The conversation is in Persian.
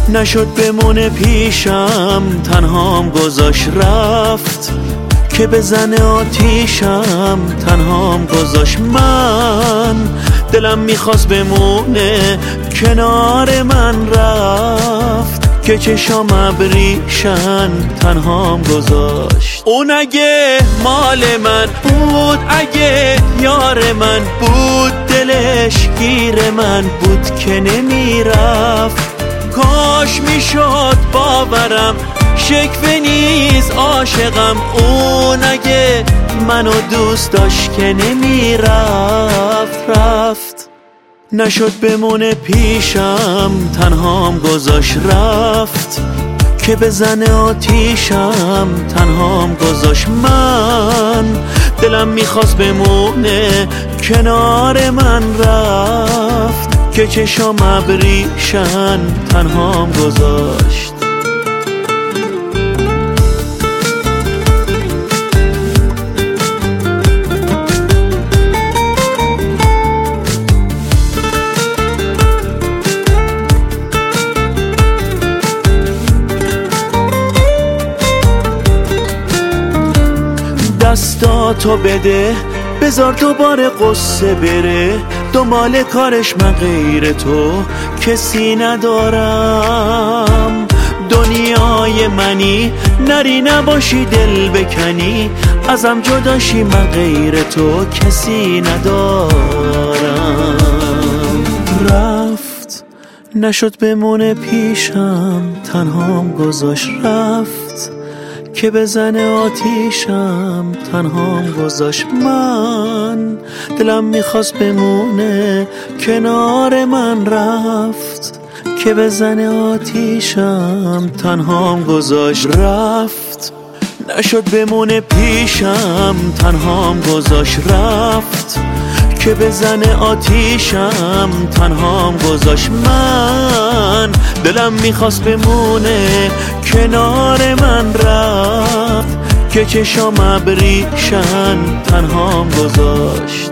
نشد بمونه پیشم، تنهام گذاشت رفت که بزنه آتیشم، تنهام گذاشت. من دلم میخواست بمونه کنار من رفت که چشام ابریشن، تنهام گذاشت. اون اگه مال من بود، اگه یار من بود، دلش گیر من بود که نمیرفت. کاش میشد باورم شکوه نیز عاشقم. اون اگه منو دوست داشت که نمیرفت، رفت. نشد بمونه پیشم، تنهام گذاشت رفت که بزنه آتیشم، تنهام گذاشت. من دلم میخواست بمونه کنار من رفت که چشام ابریشن، تنهام گذاشت. دستاتو بده بذار دوباره قصه بره، دنبال کارش من غیر تو کسی ندارم. دنیای منی نری نباشی دل بکنی، ازم جداشی من غیر تو کسی ندارم. رفت نشد بمونه پیشم، تنهام گذاشت رفت که بزنه آتیشم، تنهام گذاشت. من دلم میخواست بمونه کنار من رفت که بزنه آتیشم، تنهام گذاشت. رفت نشد بمونه پیشم، تنهام گذاشت رفت که بزنه آتیشم، تنهام گذاشت. من دلم میخواست بمونه کنار من رفت که چشام ابریشن، تنهام گذاشت.